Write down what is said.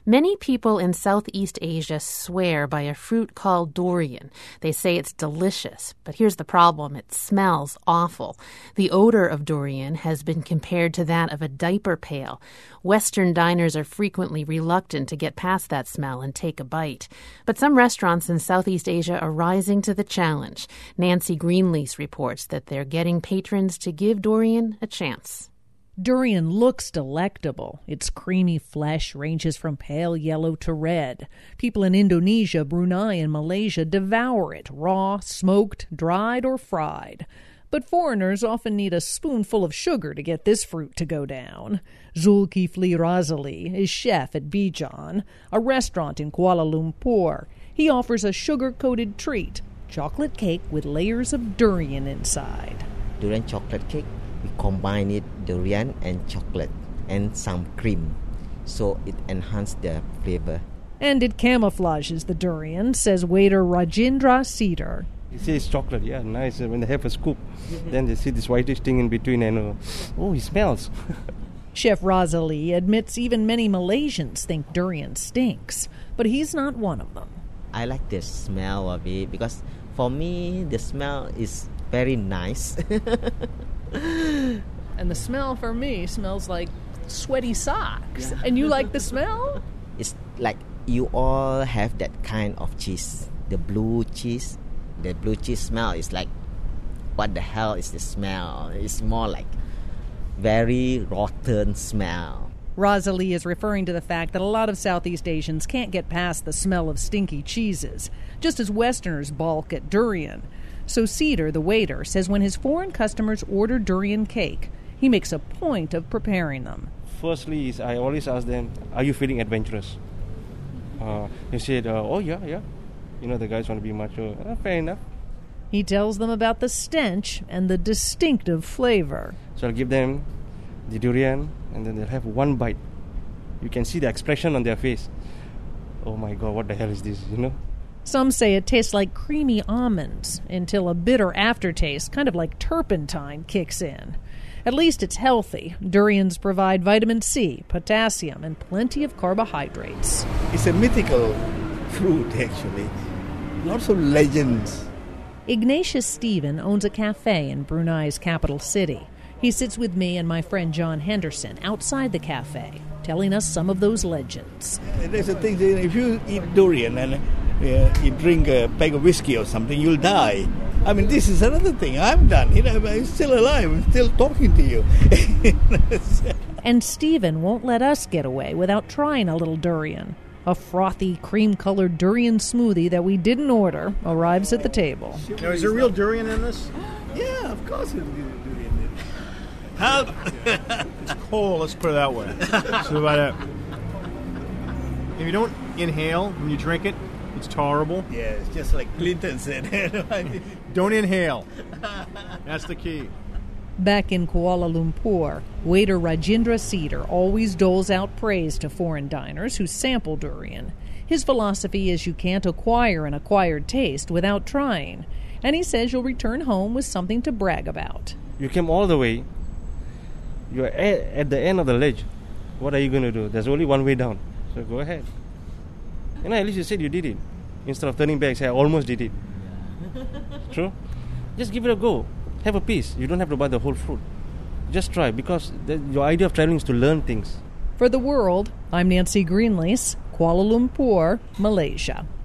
Many people in Southeast Asia swear by a fruit called durian. They say it's delicious, but here's the problem. It smells awful. The odor of durian has been compared to that of a diaper pail. Western diners are frequently reluctant to get past that smell and take a bite. But some restaurants in Southeast Asia are rising to the challenge. Nancy Greenlease reports that they're getting patrons to give durian a chance. Durian looks delectable. Its creamy flesh ranges from pale yellow to red. People in Indonesia, Brunei, and Malaysia devour it, raw, smoked, dried, or fried. But foreigners often need a spoonful of sugar to get this fruit to go down. Zulkifli Razali is chef at Bijan, a restaurant in Kuala Lumpur. He offers a sugar-coated treat, chocolate cake with layers of durian inside. Durian chocolate cake. We combine it, durian and chocolate and some cream, so it enhances the flavor. And it camouflages the durian, says waiter Rajendra Cedar. You see it's chocolate, yeah, nice. When they have a scoop, then they see this whitish thing in between and, it smells. Chef Razali admits even many Malaysians think durian stinks, but he's not one of them. I like the smell of it because for me the smell is very nice. And the smell for me smells like sweaty socks. Yeah. And you like the smell? It's like you all have that kind of cheese. The blue cheese. The blue cheese smell is like, what the hell is the smell? It's more like very rotten smell. Razali is referring to the fact that a lot of Southeast Asians can't get past the smell of stinky cheeses, just as Westerners balk at durian. So Cedar, the waiter, says when his foreign customers order durian cake, he makes a point of preparing them. Firstly, I always ask them, are you feeling adventurous? They said, yeah. The guys want to be macho. Fair enough. He tells them about the stench and the distinctive flavor. So I'll give them the durian, and then they'll have one bite. You can see the expression on their face. Oh my God, what the hell is this, Some say it tastes like creamy almonds until a bitter aftertaste, kind of like turpentine, kicks in. At least it's healthy. Durians provide vitamin C, potassium, and plenty of carbohydrates. It's a mythical fruit, actually. Lots of legends. Ignatius Stephen owns a cafe in Brunei's capital city. He sits with me and my friend John Henderson outside the cafe, telling us some of those legends. There's a thing, if you eat durian and you drink a peg of whiskey or something, you'll die. I mean, this is another thing I've done. I'm still alive. I'm still talking to you. And Stephen won't let us get away without trying a little durian. A frothy, cream-colored durian smoothie that we didn't order arrives at the table. Now, is there real durian in this? Yeah, of course there's durian in it. Help! It's cold, let's put it that way. So about it. If you don't inhale when you drink it, it's tolerable. Yeah, it's just like Clinton said. Don't inhale. That's the key. Back in Kuala Lumpur, waiter Rajendra Cedar always doles out praise to foreign diners who sample durian. His philosophy is you can't acquire an acquired taste without trying. And he says you'll return home with something to brag about. You came all the way. You're at the end of the ledge. What are you going to do? There's only one way down. So go ahead. At least you said you did it. Instead of turning back, say, I almost did it. True? Just give it a go. Have a piece. You don't have to buy the whole fruit. Just try, because your idea of traveling is to learn things. For The World, I'm Nancy Greenlease, Kuala Lumpur, Malaysia.